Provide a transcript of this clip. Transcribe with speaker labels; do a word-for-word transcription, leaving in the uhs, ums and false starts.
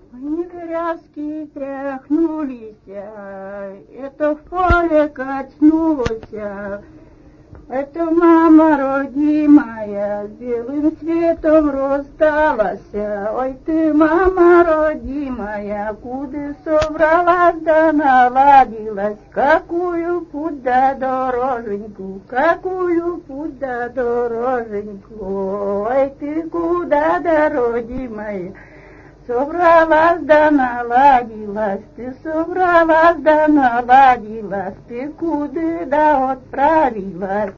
Speaker 1: Неврязки тряхнулись, это в поле качнулось. Это мама родимая, с белым светом рассталась. Ой ты, мама родимая, куда собралась да наладилась? Какую путь да дороженьку, какую путь да дороженьку. Ой ты, куда да родимая? Собралась да наладилась, ты собралась да наладилась, ты куда да отправилась?